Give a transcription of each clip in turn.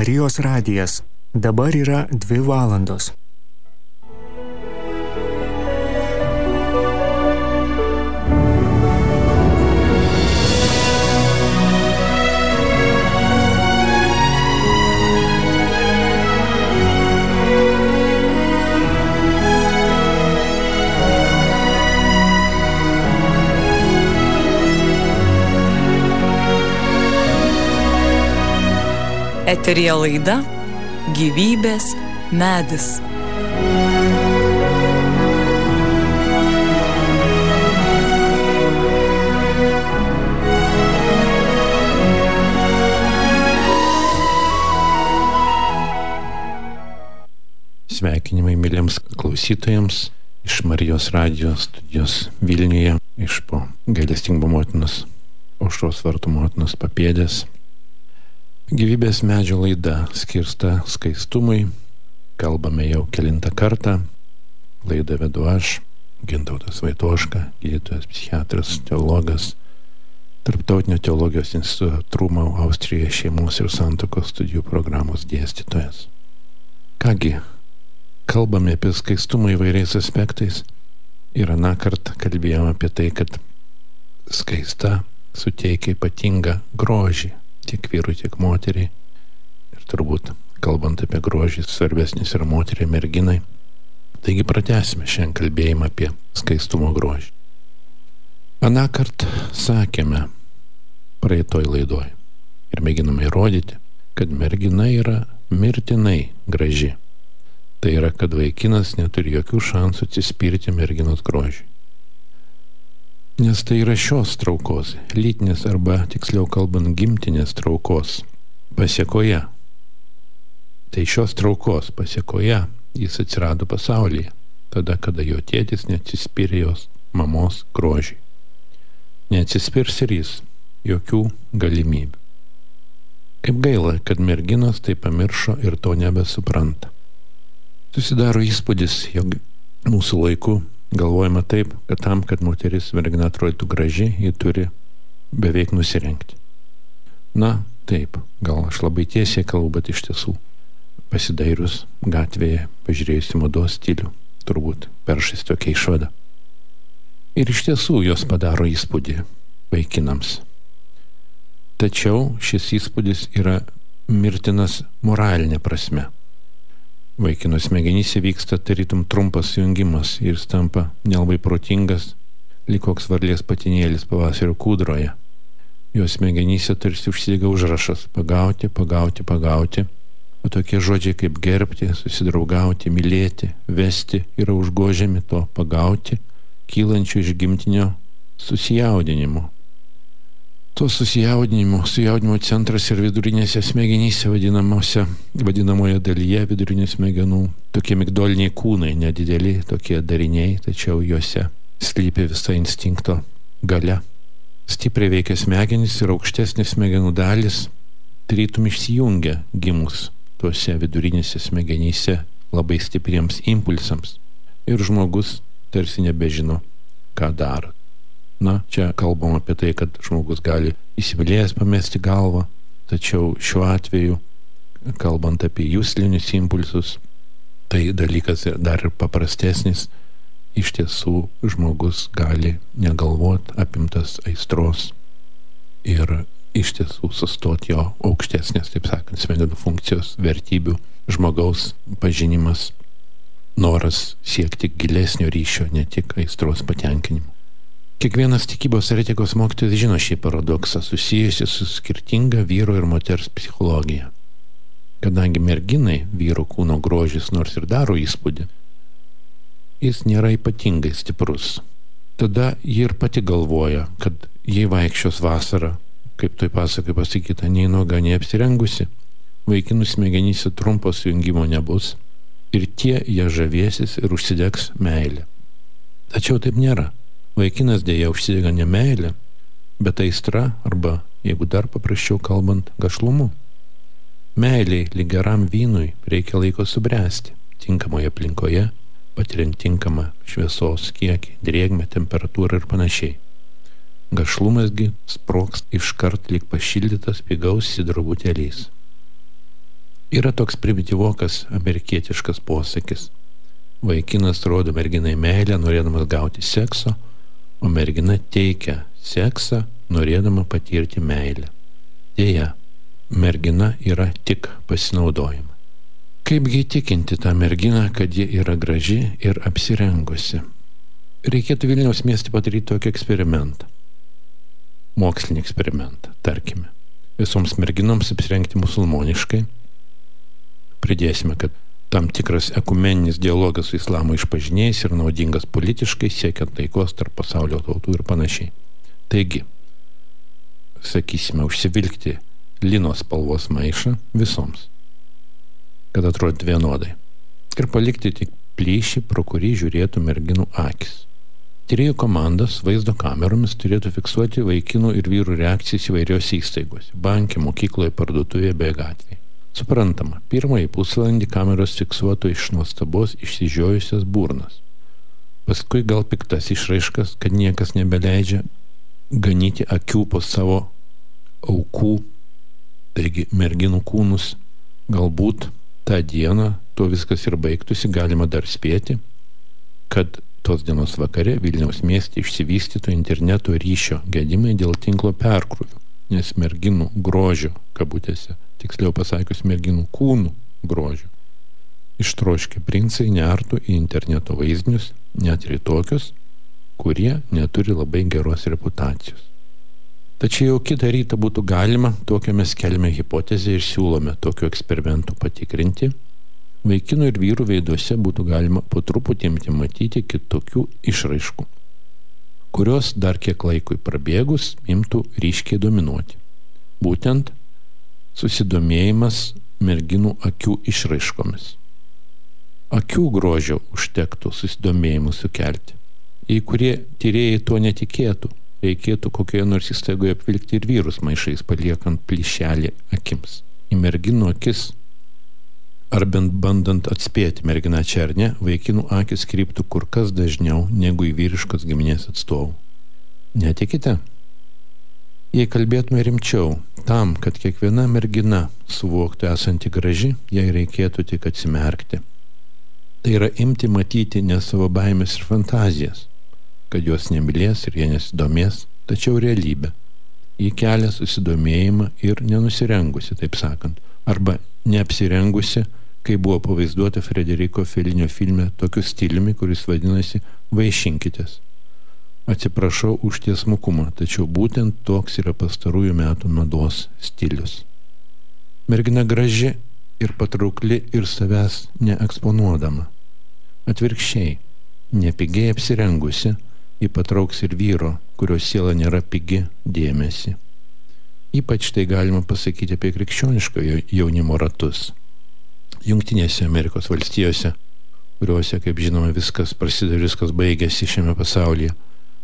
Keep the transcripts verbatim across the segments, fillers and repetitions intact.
Marijos radijas. Dabar yra dvi valandos. Eteryje laida Gyvybės medis. Sveikinimai myliems klausytojams iš Marijos radijos studijos Vilniuje, iš po gailestingumo motinos Aušros vartų motinos papėdės. Gyvybės medžio laida skirta skaistumui. Kalbame jau kelintą kartą. Laidą vedu aš, Gintautas Vaitoška, gydytojas, psichiatras, teologas, Tarptautinio teologijos instituto Trumau Austrijoje šeimos ir santuokos studijų programos dėstytojas. Kągi, kalbame apie skaistumą įvairiais aspektais ir aną kartą kalbėjome apie tai, kad skaista suteikia ypatingą grožį tiek vyrui, tiek moteriai. Ir turbūt, kalbant apie grožį, svarbesnis yra moteriai, merginai. Taigi pratęsime šiandien kalbėjimą apie skaistumo grožį. Anąkart sakėme praeitoj laidoj ir mėginame įrodyti, kad mergina yra mirtinai graži. Tai yra, kad vaikinas neturi jokių šansų atsispirti merginos grožiui. Nes tai yra šios traukos, lytinės arba, tiksliau kalbant, gimtinės traukos pasiekoje. Tai šios traukos pasiekoje jis atsirado pasaulyje, tada, kada jo tėtis neatsispyrė jos mamos grožiui. Neatsispirs ir jis, jokių galimybių. Kaip gaila, kad merginos tai pamiršo ir to nebesupranta. Susidaro įspūdis, jog mūsų laiku galvojama taip, kad tam, kad moteris mergina atrodytų graži, ji turi beveik nusirengti. Na, taip, gal aš labai tiesiai kalbu, bet iš tiesų pasidairius gatvėje, pažiūrėjus į mados stilių, turbūt peršais tokia išvada. Ir iš tiesų jos padaro įspūdį vaikinams. Tačiau šis įspūdis yra mirtinas moralinė prasme. Vaikino smegenyse vyksta tarytum trumpas jungimas ir jis tampa nelabai protingas, lyg koks varlės patinėlis pavasario kūdroje. Jo smegenyse tarsi užsidega užrašas pagauti, pagauti, pagauti, o tokie žodžiai kaip gerbti, susidraugauti, mylėti, vesti yra užgožiami to pagauti, kylančių iš gimtinio susijaudinimo. To susijaudinimo, sujaudinimo centras ir vidurinėse smegenyse vadinamoje dalyje vidurinių smegenų tokie migdoliniai kūnai, nedideli tokie dariniai, tačiau juose slypi visa instinkto galia. Stipriai veikia smegenys ir aukštesnės smegenų dalis tarytum išsijungia gimus tuose vidurinėse smegenyse labai stipriems impulsams ir žmogus tarsi nebežino, ką daro. Na, čia kalbam apie tai, kad žmogus gali įsimylėjęs pamesti galvą, tačiau šiuo atveju, kalbant apie juslinius impulsus, tai dalykas dar ir paprastesnis. Iš tiesų žmogus gali negalvot apimtas aistros ir iš tiesų sustoti jo aukštesnės, taip sakant, smegenų funkcijos, vertybių, žmogaus pažinimas, noras siekti gilesnio ryšio, ne tik aistros patenkinimo. Kiekvienas tikybos ir etikos mokytojas žino šį paradoksą susijusi su skirtinga vyro ir moters psichologija. Kadangi merginai vyro kūno grožis nors ir daro įspūdį, jis nėra ypatingai stiprus. Tada ji ir pati galvoja, kad jei vaikščios vasarą, kaip toj pasakai pasakyta, nei nuoga, nei apsirengusi, vaikinų smegenyse trumpo sujungimo nebus ir tie jie žavėsis ir užsidegs meilę. Tačiau taip nėra. Vaikinas dėja užsidega ne meilę, bet aistra arba, jeigu dar paprasčiau kalbant, gašlumu. Meiliai lyg geram vynui reikia laiko subręsti, tinkamoje aplinkoje, patiriant tinkamą šviesos kiekį, drėgmę, temperatūrą ir panašiai. Gašlumasgi sprogs iškart lyg pašildytas pigaus sidro butelys. Yra toks primityvokas amerikietiškas posakis. Vaikinas rodo merginai meilę, norėdamas gauti sekso, o mergina teikia seksą, norėdama patirti meilę. Deja, mergina yra tik pasinaudojama. Kaipgi įtikinti tą merginą, kad ji yra graži ir apsirengusi? Reikėtų Vilniaus mieste padaryti tokį eksperimentą. Mokslinį eksperimentą, tarkime. Visoms merginoms apsirengti musulmoniškai. Pridėsime, kad tam tikras ekumeninis dialogas su islamo išpažinėjais ir naudingas politiškai, siekiant taikos tarp pasaulio tautų ir panašiai. Taigi, sakysime, užsivilkti linos spalvos maišą visoms, kad atrodytų vienodai, ir palikti tik plyšį, pro kurį žiūrėtų merginų akis. Tyrėjų komandos vaizdo kameromis turėtų fiksuoti vaikinų ir vyrų reakcijas įvairiose įstaigose – banke, mokykloje, parduotuvėje bei gatvėje. Suprantama, pirmąjį pusvalandį kameros fiksuotų iš nuostabos išsižiojusias burnas. Paskui gal piktas išraiškas, kad niekas nebeleidžia ganyti akių po savo aukų, taigi merginų kūnus. Galbūt tą dieną to viskas ir baigtųsi, galima dar spėti, kad tos dienos vakare Vilniaus mieste išsivystytų interneto ryšio gedimai dėl tinklo perkrūvių, nes merginų grožio, kabutėse, tiksliau pasakius merginų kūnų grožio, ištroškę princai neartų į interneto vaizdinius, net ir tokius, kurie neturi labai geros reputacijos. Tačiau jau kitą rytą būtų galima, tokią mes keliame hipotezę ir siūlome tokių eksperimentų patikrinti, vaikinų ir vyrų veiduose būtų galima po truputį imti matyti kitokių išraiškų, kurios dar kiek laikui prabėgus imtų ryškiai dominuoti. Būtent susidomėjimas merginų akių išraiškomis. Akių grožio užtektų susidomėjimų sukelti. Jei kurie tyrėjai to netikėtų, reikėtų kokioje nors įstaigoje apvilkti ir vyrus maišais, paliekant plyšelį akims. Į merginų akis, ar bent bandant atspėti merginą čia ar ne, vaikinų akis kryptų kur kas dažniau negu į vyriškos giminės atstovų. Netikite? Jei kalbėtume rimčiau, tam, kad kiekviena mergina suvoktų esanti graži, jai reikėtų tik atsimerkti. Tai yra imti matyti ne savo baimės ir fantazijas, kad jos nemylės ir jie nesidomės, tačiau realybę. Ji kelia susidomėjimą ir nenusirengusi, taip sakant, arba neapsirengusi, kai buvo pavaizduota Frederiko Felinio filme tokiu stiliumi, kuris vadinasi Vaišinkitės. Atsiprašau už tiesmukumą, tačiau būtent toks yra pastarųjų metų mados stilius. Mergina graži ir patraukli ir savęs neeksponuodama. Atvirkščiai, nepigiai apsirengusi, ji patrauks ir vyro, kurio siela nėra pigi, dėmesį. Ypač tai galima pasakyti apie krikščioniško jaunimo ratus. Jungtinėse Amerikos valstijose, kuriuose, kaip žinoma, viskas prasideda, viskas baigėsi šiame pasaulyje,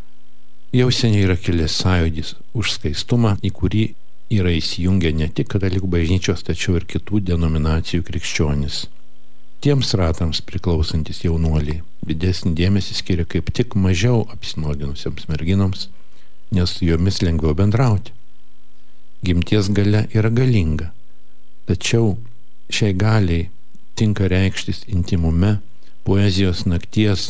jau seniai yra kilęs sąjūdis už skaistumą, į kurį yra įsijungę ne tik katalikų bažnyčios, tačiau ir kitų denominacijų krikščionys. Tiems ratams priklausantis jaunuoliai didesnį dėmesį skiria kaip tik mažiau apsinuoginusiams merginoms, nes su jomis lengviau bendrauti. Gimties galia yra galinga, tačiau šiai galiai tinka reikštis intimume, poezijos nakties,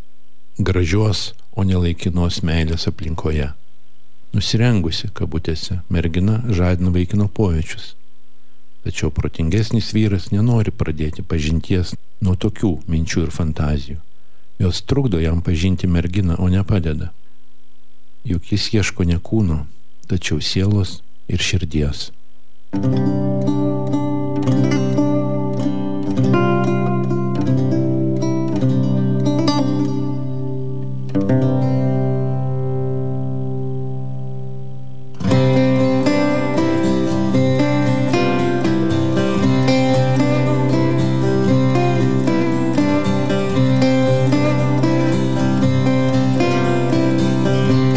gražios, o ne laikinos meilės aplinkoje. Nusirengusi, kabutėse, mergina žadina vaikino pojūčius. Tačiau protingesnis vyras nenori pradėti pažinties nuo tokių minčių ir fantazijų. Jos trukdo jam pažinti merginą, o ne padeda. Juk jis ieško ne kūno, tačiau sielos ir širdies.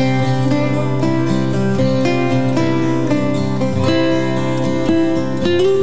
Thank you.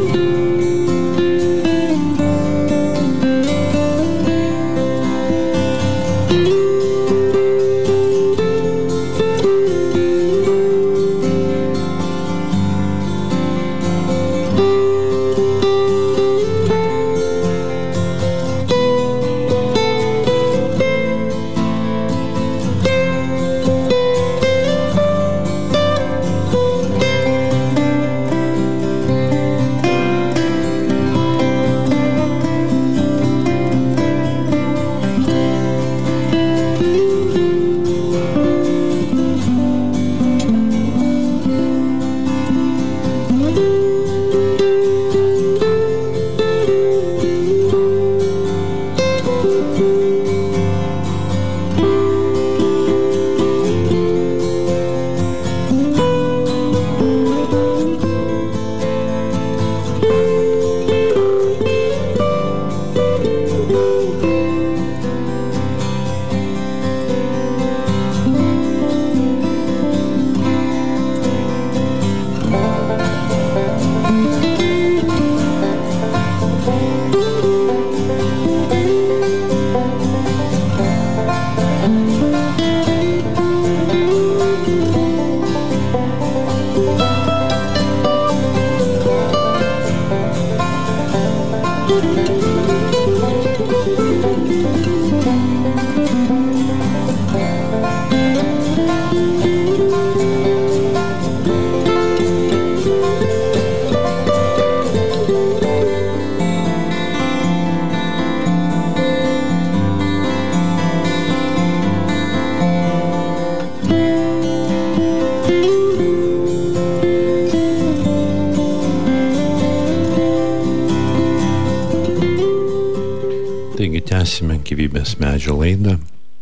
Taigi tęsime gyvybės medžio laidą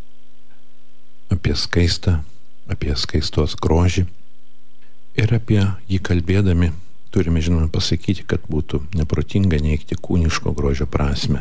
apie skaistą, apie skaistos grožį. Ir apie jį kalbėdami turime, žinoma, pasakyti, kad būtų neprotinga neigti kūniško grožio prasme.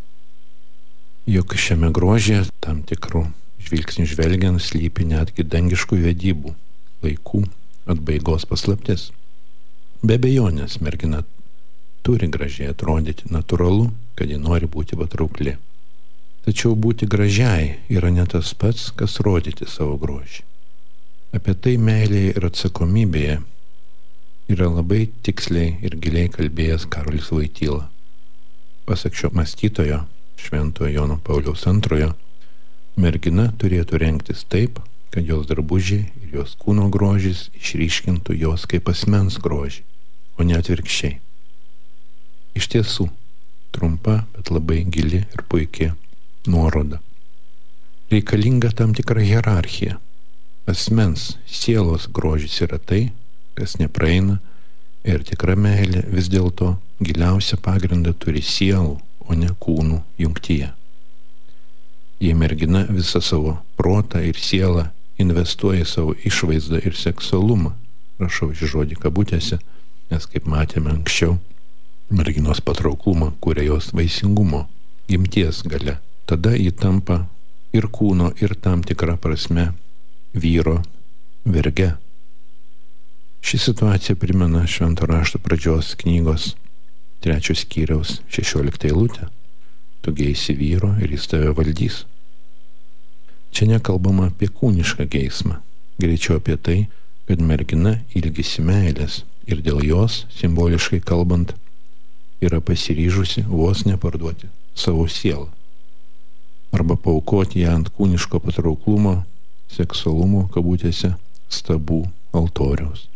Juk šiame grožėje tam tikrų žvilgsnių žvelgiant slypi netgi dangiškų vedybų, laikų atbaigos paslaptis. Be abejonės mergina turi gražiai atrodyti, natūralu, kad ji nori būti patraukli. Tačiau būti gražiai yra ne tas pats, kas rodyti savo grožį. Apie tai meilėje ir atsakomybėje yra labai tiksliai ir giliai kalbėjęs Karolis Voityla. Pasak šio mąstytojo, šventojo Jono Pauliaus antrojo, mergina turėtų rengtis taip, kad jos drabužiai ir jos kūno grožis išryškintų jos kaip asmens grožį, o ne atvirkščiai. Iš tiesų, trumpa, bet labai gili ir puikia nuoroda. Reikalinga tam tikra hierarchija. Asmens, sielos grožis yra tai, kas nepraeina, ir tikra meilė vis dėlto giliausią pagrindą turi sielų, o ne kūnų jungtyje. Jei mergina visą savo protą ir sielą investuoja savo išvaizdą ir seksualumą, rašau šį žodį kabutėse, nes kaip matėme anksčiau, merginos patrauklumą kuria jos vaisingumo, gimties galia. Tada ji tampa ir kūno, ir tam tikra prasme vyro verge. Ši situacija primena Švento rašto pradžios knygos trečios skyriaus šešioliktą eilutę. Tu geisi vyro ir jis tave valdys. Čia nekalbama apie kūnišką geismą, greičiau apie tai, kad mergina ilgisi meilės ir dėl jos, simboliškai kalbant, yra pasiryžusi vos neparduoti savo sielą arba paaukoti ją ant kūniško patrauklumo, seksualumo, kabutėse, stabų altoriaus.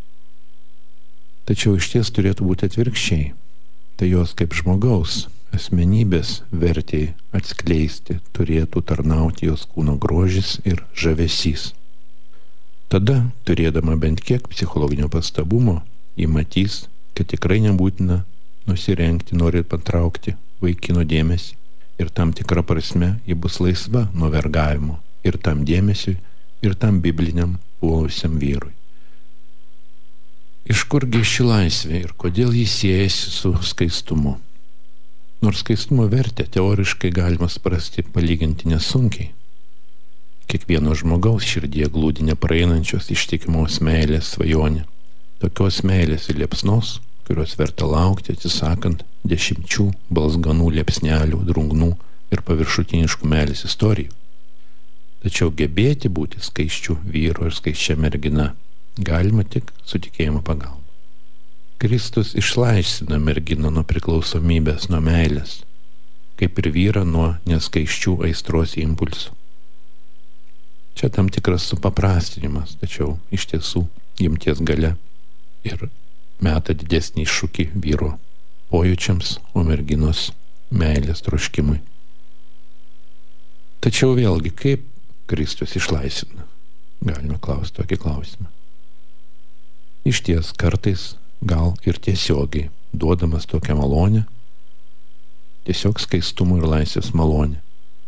Tačiau iš ties turėtų būti atvirkščiai. Tai jos kaip žmogaus asmenybės vertei atskleisti turėtų tarnauti jos kūno grožis ir žavesys. Tada, turėdama bent kiek psichologinio pastabumo, ji matys, kad tikrai nebūtina nusirengti, norint patraukti vaikino dėmesį, ir tam tikra prasme ji bus laisva nuo vergavimo ir tam dėmesiui, ir tam bibliniam puolusiam vyrui. Iš kurgi ši laisvė ir kodėl jis siejasi su skaistumu? Nors skaistumo vertę teoriškai galima suprasti palyginti nesunkiai. Kiekvieno žmogaus širdyje glūdi nepraeinančios ištikimos meilės svajonė. Tokios meilės ir liepsnos, kurios verta laukti atsisakant dešimčių balzganų liepsnelių, drungnų ir paviršutiniškų meilės istorijų. Tačiau gebėti būti skaisčiu vyru ir skaisčia mergina galima tik su tikėjimo pagalba. Kristus išlaisvina merginą nuo priklausomybės, nuo meilės, kaip ir vyrą nuo neskaisčių aistros impulsų. Čia tam tikras supaprastinimas, tačiau iš tiesų gimties galia ir meta didesnį iššūkį vyro pojūčiams, o merginos meilės troškimui. Tačiau vėlgi, kaip Kristus išlaisvina? Galime klausti tokį klausimą. Iš ties kartais, gal ir tiesiogiai, duodamas tokią malonę, tiesiog skaistumo ir laisvės malonę.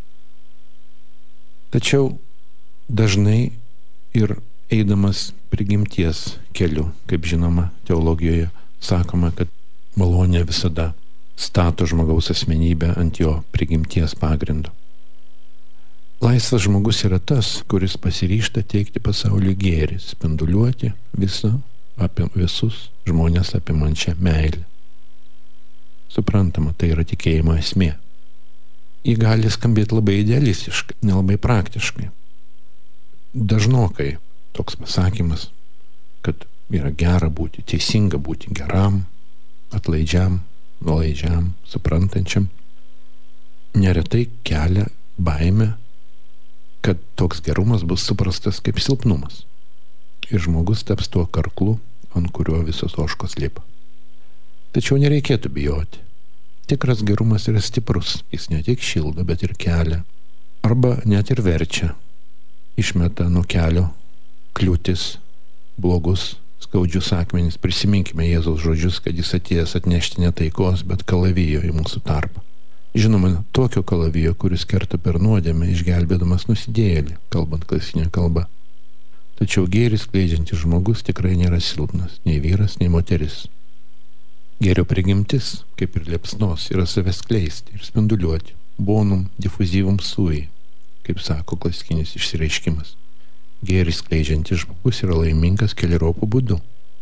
Tačiau dažnai ir eidamas prigimties keliu, kaip žinoma, teologijoje sakoma, kad malonė visada stato žmogaus asmenybę ant jo prigimties pagrindo. Laisvas žmogus yra tas, kuris pasiryžta teikti pasauliui gėrį, spinduliuoti visą, apie visus žmonės apimančią meilę. Suprantama, tai yra tikėjimo esmė. Ji gali skambėti labai idealistiškai, nelabai praktiškai. Dažnokai toks pasakymas, kad yra gera būti, teisinga būti geram, atlaidžiam, nuolaidžiam, suprantančiam, neretai kelia baimę, kad toks gerumas bus suprastas kaip silpnumas. Ir žmogus taps tuo karklu, ant kurio visos ožkos lipa. Tačiau nereikėtų bijoti. Tikras gerumas yra stiprus, jis ne tik šildo, bet ir kelia. Arba net ir verčia. Išmeta nuo kelio kliūtis, blogus, skaudžius akmenis. Prisiminkime Jėzaus žodžius, kad jis atėjęs atnešti ne taikos, bet kalavijo į mūsų tarpą. Žinoma, tokio kalavijo, kuris kerta per nuodėmę, išgelbėdamas nusidėjėlį, kalbant klasinę kalbą. Tačiau gėrį skleidžiantis žmogus tikrai nėra silpnas, nei vyras, nei moteris. Gėrio prigimtis, kaip ir liepsnos, yra save skleisti ir spinduliuoti, bonum diffusivum sui, kaip sako klasikinis išsireiškimas. Gėrį skleidžiantis žmogus yra laimingas keliropų būdu.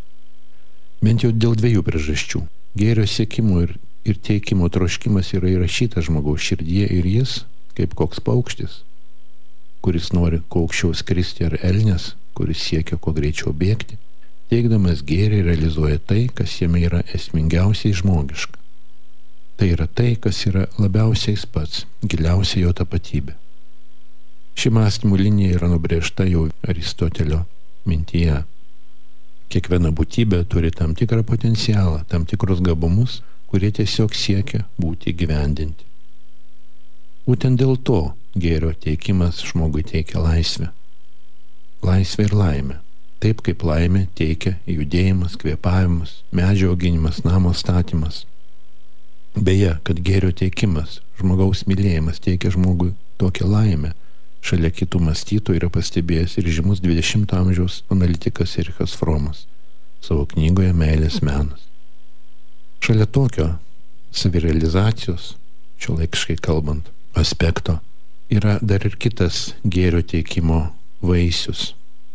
Bent jau dėl dviejų priežasčių. Gėrio siekimo ir, ir teikimo troškimas yra įrašytas žmogaus širdyje ir jis, kaip koks paukštis, kuris nori kuo aukščiau skristi, ar elnias, kuris siekia kuo greičiau bėgti, teikdamas gėrį realizuoja tai, kas jame yra esmingiausiai žmogiška. Tai yra tai, kas yra labiausiai jis pats, giliausia jo tapatybė. Ši mąstymų linija yra nubrėžta jau Aristotelio mintyje. Kiekviena būtybė turi tam tikrą potencialą, tam tikrus gabumus, kurie tiesiog siekia būti įgyvendinti. Būtent dėl to gėrio teikimas žmogui teikia laisvę. Laisvę ir laimę. Taip kaip laimė teikia judėjimas, kvėpavimas, medžio auginimas, namo statymas. Beje, kad gėrio teikimas, žmogaus mylėjimas teikia žmogui tokią laimę, šalia kitų mąstytojų yra pastebėjęs ir žymus dvidešimto amžiaus analitikas Erichas Fromas savo knygoje Meilės menas. Šalia tokio savirealizacijos, šiuolaikiškai kalbant, aspekto, yra dar ir kitas gėrio teikimo vaisius.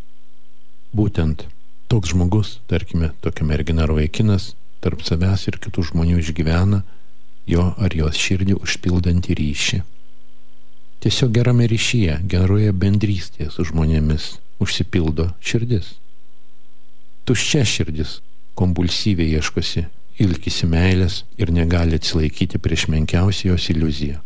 Būtent toks žmogus, tarkime, tokia mergina ar vaikinas, tarp savęs ir kitų žmonių išgyvena jo ar jos širdį užpildantį ryšį. Tiesiog gerame ryšyje, geroje bendrystėje su žmonėmis užsipildo širdis. Tuščia širdis kompulsyviai ieškosi, ilkisi meilės ir negali atsilaikyti prieš menkiausią jos iliuziją.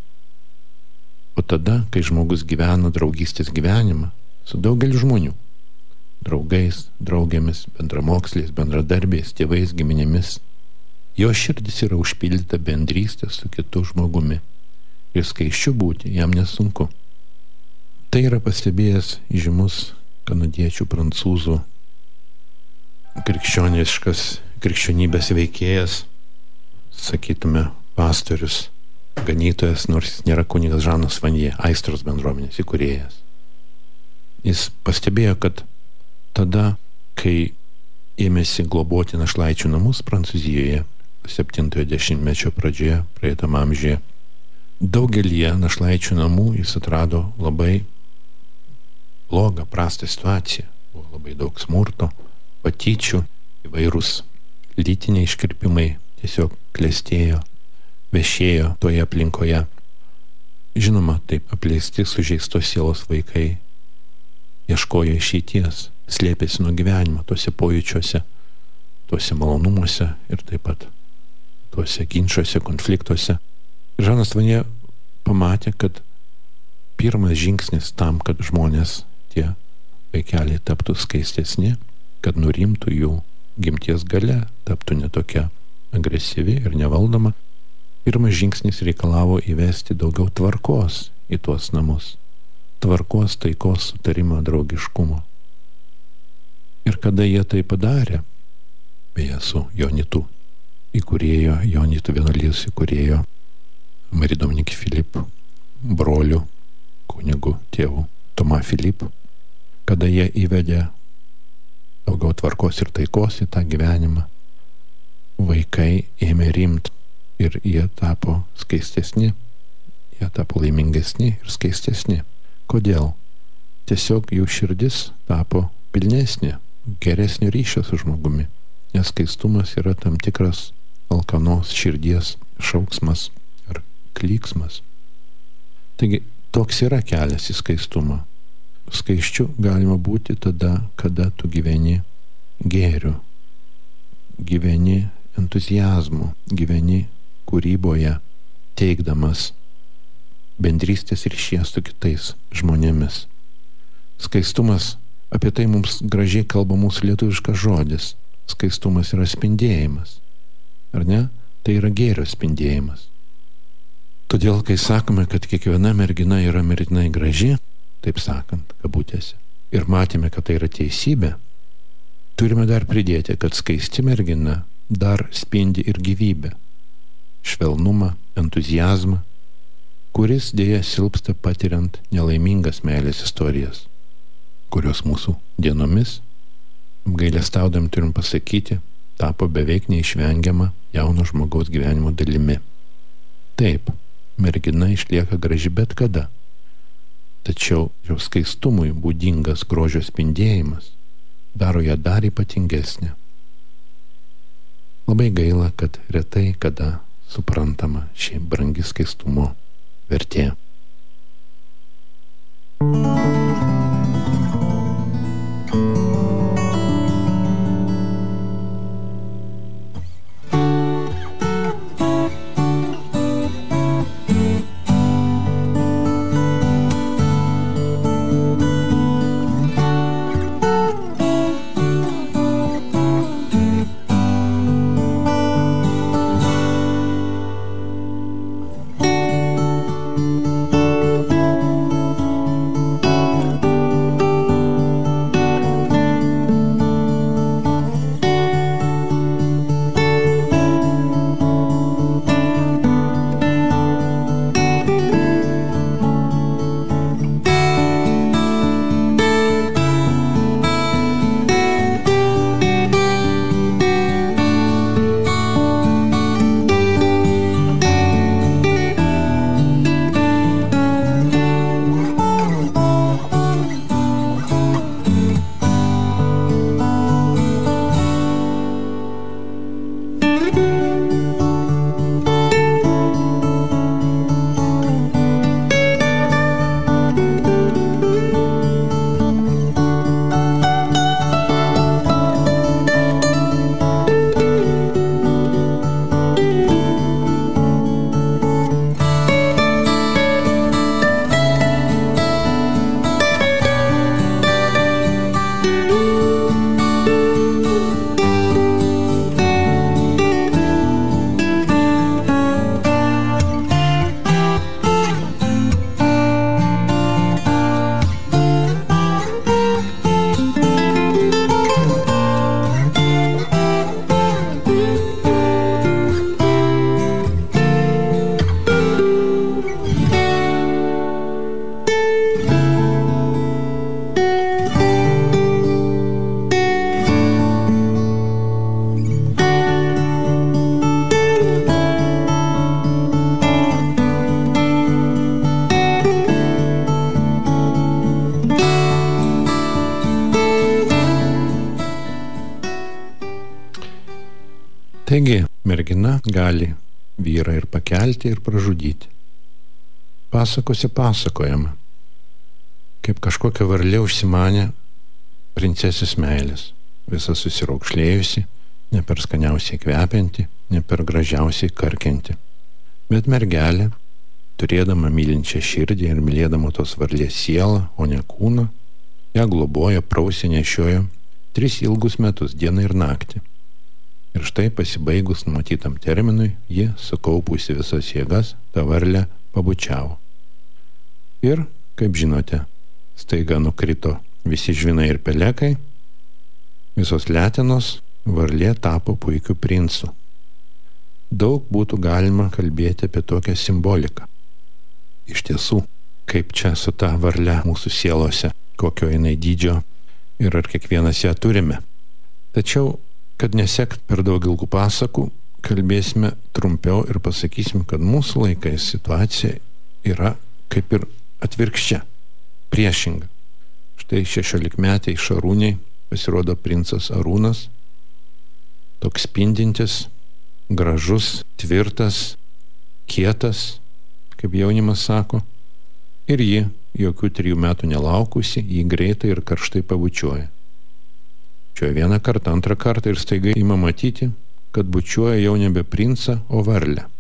O tada, kai žmogus gyvena draugystės gyvenimą su daugeliu žmonių, draugais, draugėmis, bendramoksliais, bendradarbiais, tėvais, giminėmis, jo širdis yra užpildyta bendrystė su kitu žmogumi. Ir skaisčiu būti jam nesunku. Tai yra pastebėjęs žymus kanadiečių prancūzų krikščioniškas krikščionybės veikėjas, sakytume, pastorius, ganytojas, nors jis nėra kunigas Žanas Vanje, Aistros bendruomenės įkūrėjas. Jis pastebėjo, kad tada, kai ėmėsi globoti našlaičių namus Prancūzijoje, septintojo dešimtmečio pradžioje, praeitam amžiuje, daugelyje našlaičių namų jis atrado labai blogą, prastą situaciją. Buvo labai daug smurto, patyčių, įvairūs lytiniai iškirpimai tiesiog klestėjo, vešėjo toje aplinkoje. Žinoma, taip apleisti, sužeistos sielos vaikai ieškojo išeities, slėpėsi nuo gyvenimo tuose pojūčiuose, tuose malonumuose ir taip pat tuose ginčuose, konfliktuose. Žanas Vanje pamatė, kad pirmas žingsnis tam, kad žmonės, tie vaikeliai taptų skaistesni, kad nurimtų jų gimties galia, taptų netokia agresyvi ir nevaldoma, pirmas žingsnis reikalavo įvesti daugiau tvarkos į tuos namus. Tvarkos, taikos, sutarimo, draugiškumo. Ir kada jie tai padarė, beje, su Jonitu įkūrėjo, Jonitų vienuolijos įkūrėjo Marie Dominique Philippe, broliu, kunigu, tėvu Toma Philippe, kada jie įvedė daugiau tvarkos ir taikos į tą gyvenimą, vaikai ėmė rimti ir jie tapo skaistesni, jie tapo laimingesni ir skaistesni. Kodėl? Tiesiog jų širdis tapo pilnesnė, geresnio ryšio su žmogumi, nes skaistumas yra tam tikras alkanos širdies šauksmas ar klyksmas. Taigi toks yra kelias į skaistumą. Skaisčiu galima būti tada, kada tu gyveni gėriu, gyveni entuziazmu, gyveni kūryboje, teikdamas bendrystės ryšies su kitais žmonėmis. Skaistumas, apie tai mums gražiai kalba mūsų lietuviškas žodis. Skaistumas yra spindėjimas. Ar ne? Tai yra gėrio spindėjimas. Todėl, kai sakome, kad kiekviena mergina yra mirtinai graži, taip sakant, kabutėse, ir matėme, kad tai yra teisybė, turime dar pridėti, kad skaisti mergina dar spindi ir gyvybę, švelnumą, entuziazmą, kuris dėja silpsta patiriant nelaimingas meilės istorijas, kurios mūsų dienomis, apgailestaudami turim pasakyti, tapo beveik neišvengiama jauno žmogaus gyvenimo dalimi. Taip, mergina išlieka graži bet kada, tačiau jos skaistumui būdingas grožio spindėjimas daro ją dar ypatingesnę. Labai gaila, kad retai kada suprantama ši brangi skaistumo vertė. Taigi, mergina gali vyrą ir pakelti, ir pražudyti. Pasakose pasakojama, kaip kažkokia varlė užsimanė princesės meilės, visa susiraukšlėjusi, ne per skaniausiai kvepianti, ne per gražiausiai karkianti. Bet mergelė, turėdama mylinčią širdį ir mylėdama tos varlės sielą, o ne kūną, ją globojo, prausė, nešiojo tris ilgus metus, dieną ir naktį. Ir štai pasibaigus numatytam terminui, ji, sukaupusi visas jėgas, tą varlę pabučiavo. Ir, kaip žinote, staiga nukrito visi žvinai ir pelekai, visos letenos, varlė tapo puikiu princu. Daug būtų galima kalbėti apie tokią simboliką. Iš tiesų, kaip čia su ta varle mūsų sielose, kokio jinai dydžio ir ar kiekvienas ją turime. Tačiau, kad nesekt per daug ilgų pasakų, kalbėsime trumpiau ir pasakysim, kad mūsų laikais situacija yra kaip ir atvirkščia, priešinga. Štai šešiolikmetei Šarūnei pasirodo princas Arūnas, toks spindintis, gražus, tvirtas, kietas, kaip jaunimas sako, ir ji, jokių trijų metų nelaukusi, jį greitai ir karštai pabučiuoja. Bučiuoja vieną kartą, antrą kartą ir staiga ima matyti, kad bučiuoja jau nebe princą, o varlę.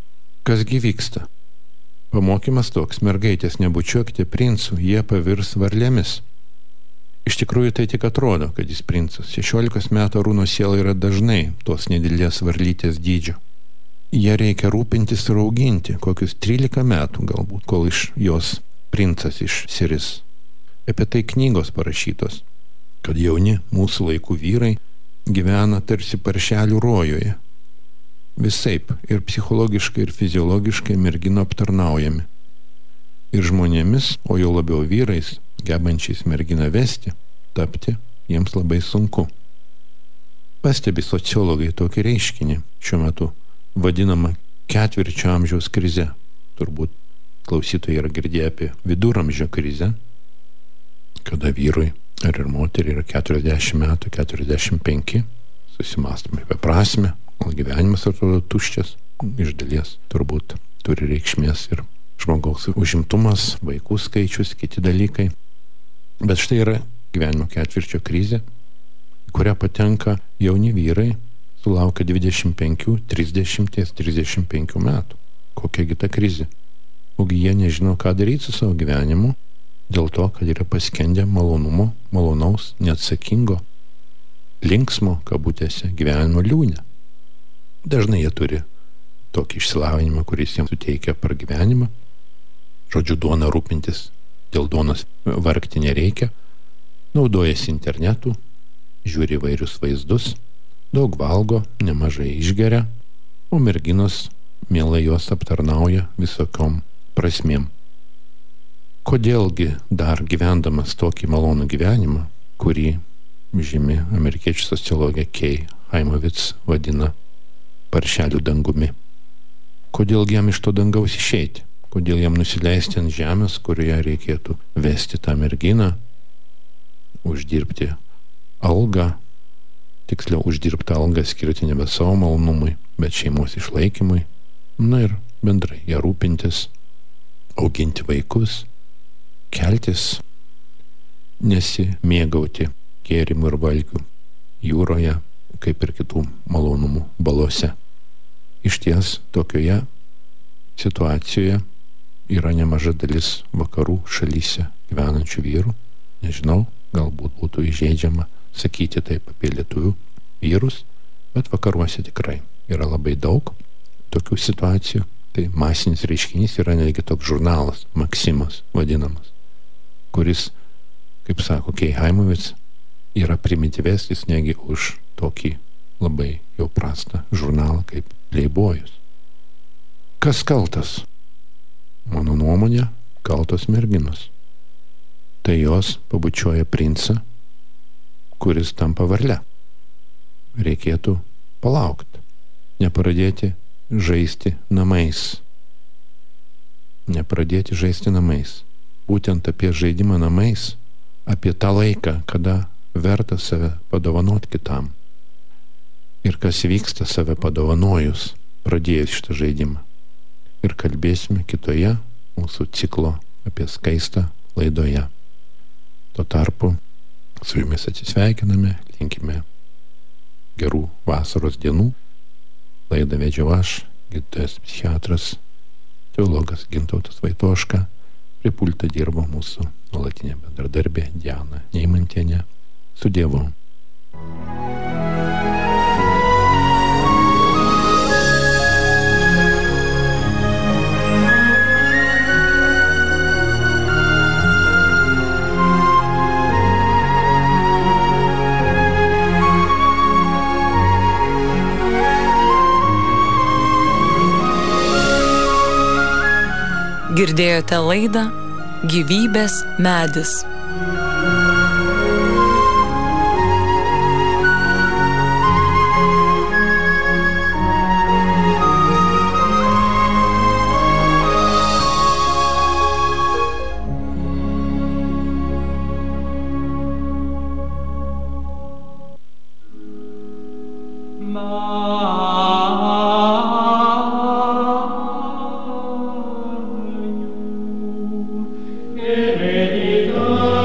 Kasgi vyksta? Pamokymas toks: mergaitės, nebučiuokite princų, jie pavirs varlėmis. Iš tikrųjų tai tik atrodo, kad jis princas. šešiolikos metų Arūno siela yra dažnai tos nedidelės varlytės dydžio. Jie reikia rūpintis ir auginti kokius trylika metų galbūt, kol iš jos princas išsiris. Apie tai knygos parašytos, kad jauni mūsų laikų vyrai gyvena tarsi paršelių rojuje. Visaip ir psichologiškai, ir fiziologiškai mergino aptarnaujami. Ir žmonėmis, o jau labiau vyrais, gebančiais merginą vesti, tapti jiems labai sunku. Pastebi sociologai tokį reiškinį, šiuo metu vadinama ketvirčio amžiaus krize. Turbūt klausytojai yra girdėję apie viduramžio krizę, kada vyrui ar ir moteriai yra keturiasdešimt metų, keturiasdešimt penki, susimastome apie prasmę, o gyvenimas atrodo tuščias, iš dalies turbūt turi reikšmės ir žmogaus užimtumas, vaikų skaičius, kiti dalykai. Bet štai yra gyvenimo ketvirčio krizė, į kurią patenka jauni vyrai, sulaukia dvidešimt penki, trisdešimt, trisdešimt penki metų. Kokiagi ta krizė? Ogi jie nežino, ką daryti su savo gyvenimu, dėl to, kad yra paskendę malonumo, malonaus, neatsakingo, linksmo, kabutėse, gyvenimo liūne. Dažnai jie turi tokį išsilavinimą, kuris jiems suteikia pragyvenimą. Žodžiu, duona rūpintis, dėl duonos vargti nereikia, naudojasi internetu, žiūri įvairius vaizdus, daug valgo, nemažai išgeria, o merginos mielai juos aptarnauja visokiom prasmėm. Kodėlgi dar gyvendamas tokį malonų gyvenimą, kurį žymi amerikiečių sociologė Kay Haimovitz vadina paršelių dangumi? Kodėl jam iš to dangaus išeiti? Kodėl jam nusileisti ant žemės, kurioje reikėtų vesti tą merginą, uždirbti algą, tiksliau uždirbtą algą skirti nebe savo malonumui, bet šeimos išlaikymui, na ir bendrai ją rūpintis, auginti vaikus, keltis, nesimėgauti gėrimų ir valgių jūroje, kaip ir kitų malonumų balose. Iš ties tokioje situacijoje yra nemaža dalis vakarų šalyse gyvenančių vyrų. Nežinau, galbūt būtų įžeidžiama sakyti taip apie lietuvių vyrus, bet vakaruose tikrai yra labai daug tokių situacijų. Tai masinis reiškinys, yra netgi toks žurnalas, Maksimas vadinamas, kuris, kaip sako Kay Haimovitz, yra primityvesnis negi už tokį labai jau prastą žurnalą kaip Playboyus. Kas kaltas? Mano nuomonė, kaltos merginos. Tai jos pabučiuoja princą, kuris tampa varle. Reikėtų palaukti, nepradėti žaisti namais. Nepradėti žaisti namais. Būtent apie žaidimą namais, apie tą laiką, kada verta save padovanoti kitam. Ir kas vyksta save padovanojus, pradėjus šitą žaidimą. Ir kalbėsime kitoje mūsų ciklo apie skaistą laidoje. Tuo tarpu su jumis atsisveikiname, linkime gerų vasaros dienų. Laidą vedžiau aš, gydytojas psichiatras, teologas Gintautas Vaitoška. Prie pulto dirbo mūsų nuolatinė bendradarbė Diana Neimantienė. Su Dievu. Girdėjote laidą Gyvybės medis. Benedictus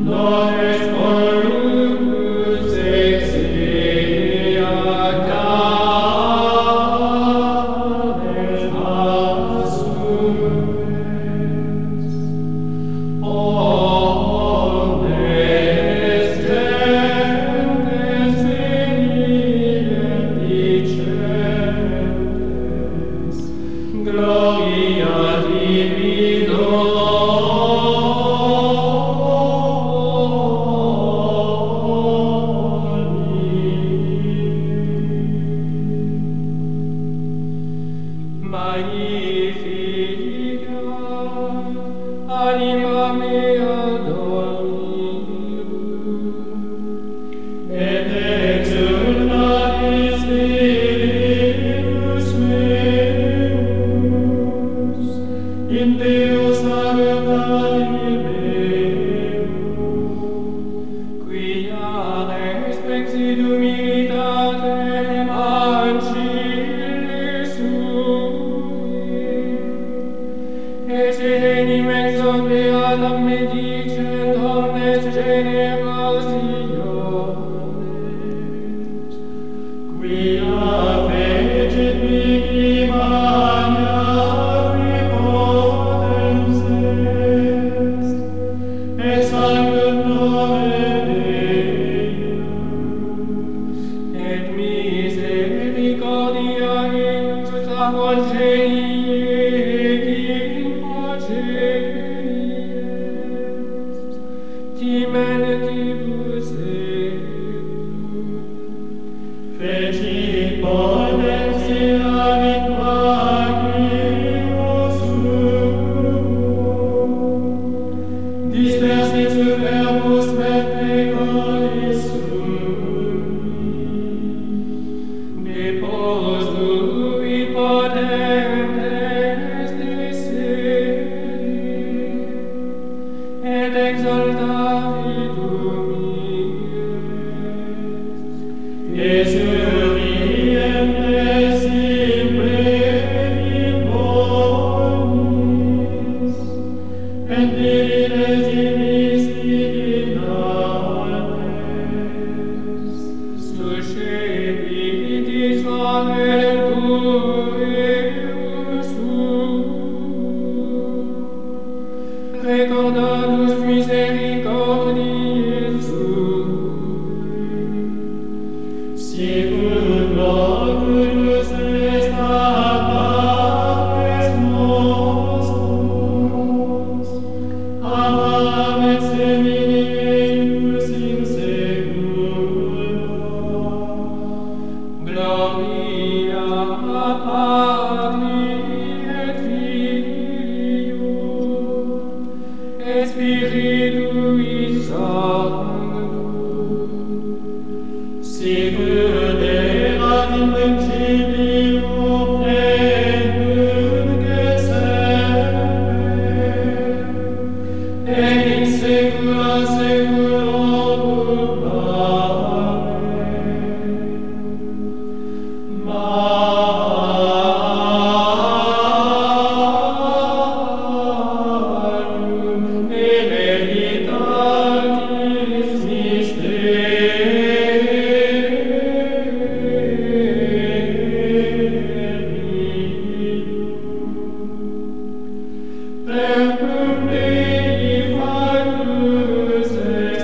There will be five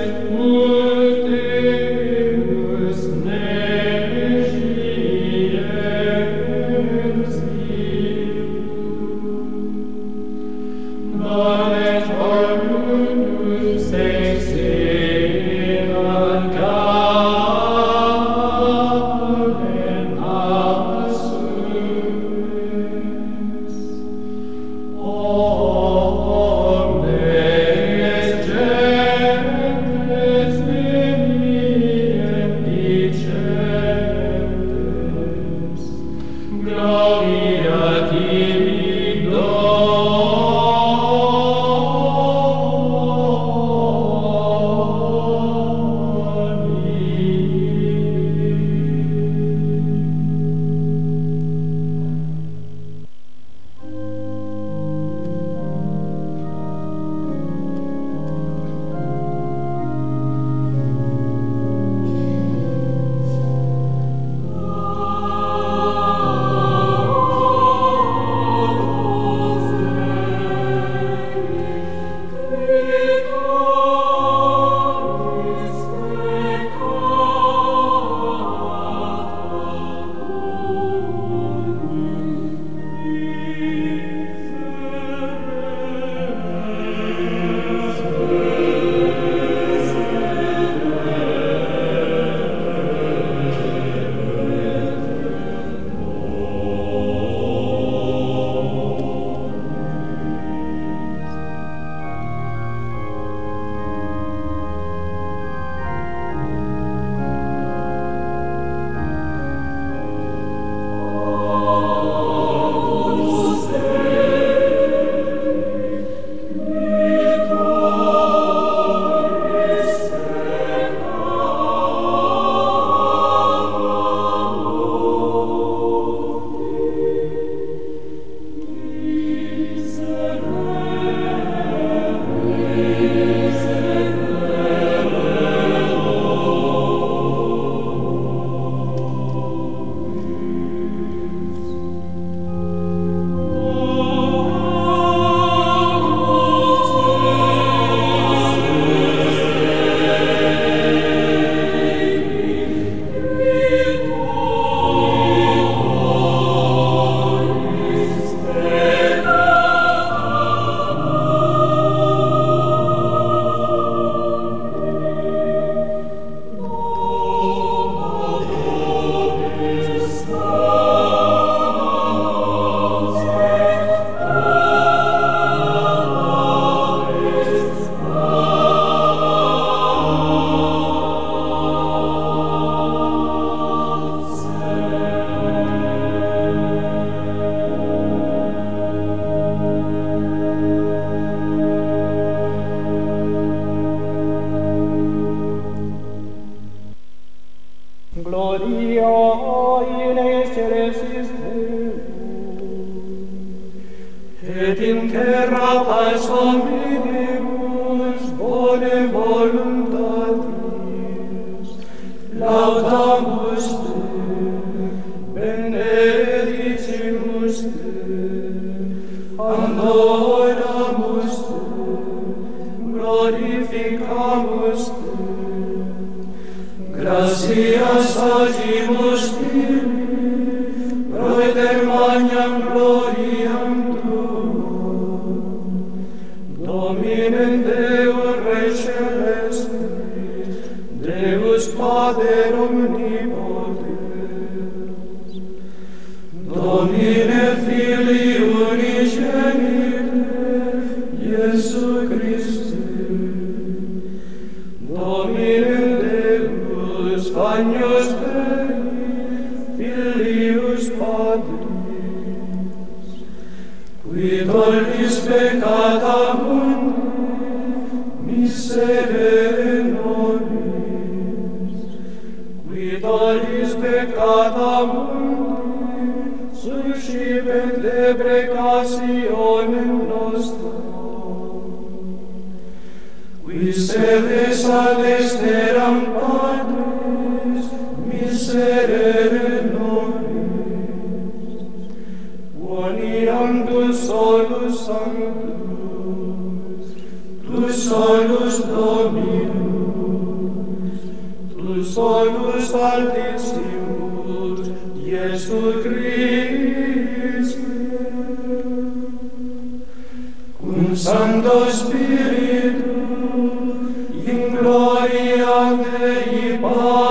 bone voluntatis, laudamus Te, benedicimus Te, adoramus Te, glorificamus Te, gratias agimus Tibi, proeder magnam gloriam Tuum, Domine Deus Rei Celestis, Deus Pater omnipotens, Domine Filii unigenite, Iesu Christe, Domine Deus, Agnus Dei, Filius Patris, qui tollis peccata mundi, miserere nobis, qui tollis peccata mundi, suscipet deprecationem nostra, qui sedes ad exteram Patris, miserere nobis, quoniam tu solus sanctus, tu solus Dominus, tu solus altissimus, Iesu Christe, cum Sancto Spiritu, in gloria Dei Patris,